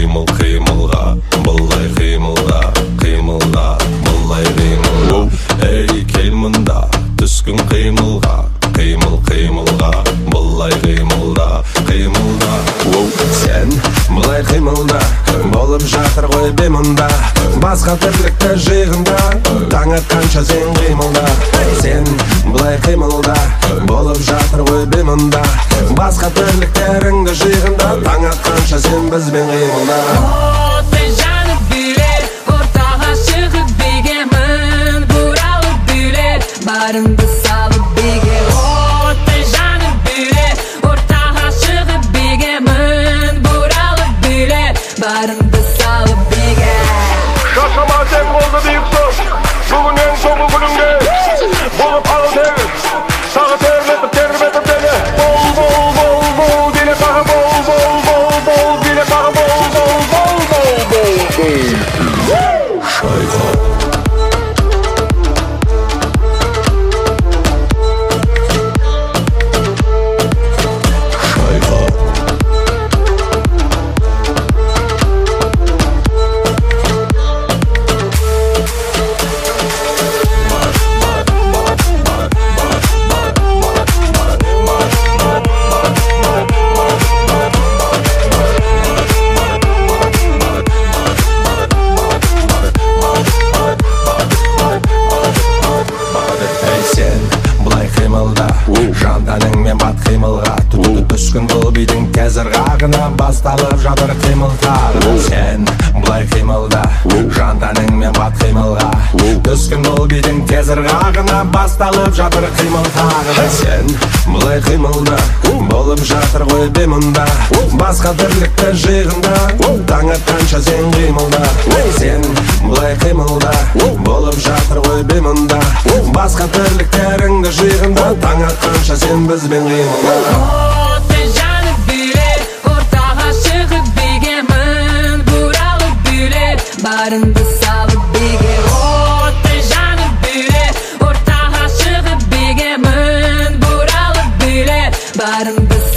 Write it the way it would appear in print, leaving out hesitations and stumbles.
қимылға, былай қимылға, былай қимылға. Ей, кел мұнда, түскін қимылға, қимылға, былай қимылда. Сен былай қимылда, болып жатыр ғой бе мұнда, басқа тірлікті жиғында, таң атқанша сен қимылда. Сен былай қимылда, болып жатыр ғой бе мұнда, басқа тірліктеріңді жиғында, таң атқанша сен бізбен қимылда. Оттай жанып билер, ортаға шығып бегемін, бұралып билер, барымды салып бегем. Оттай жанып билер, ортаға шығып бегемін, бұралып билер, барымды салып бегем. Шашама сен болды дейік соң, бүгінен соңғы күніңде болып алу тегіз, сағы тербетіп дені. Бол дене бағы, бол дене бағы, Шайқа жанданыңмен бат қимылға, түтті түскін бұл бидің кәзір қағына, басталып жатыр қимылтағына. Сен бұлай қимылда, жанданыңмен бат қимылға, түскін бұл бидің кәзір қағына, басталып жатыр қимылтағына. Сен бұлай қимылда, болып жатыр ғой бе мұнда, басқа тірлікті жиғында, таң атқанша сен қимылда. Сен бұлай қимылда, болып жатыр ғой бе мұнда, басқа тірліктеріңді жиғында, таң атқанша сен бізбен қимылда. Оттай жанып билер, ортаға шығып бегемін, бұралып билер, барымды салып бегем. Оттай жанып билер, ортаға шығып бегемін, бұралып билер, барымды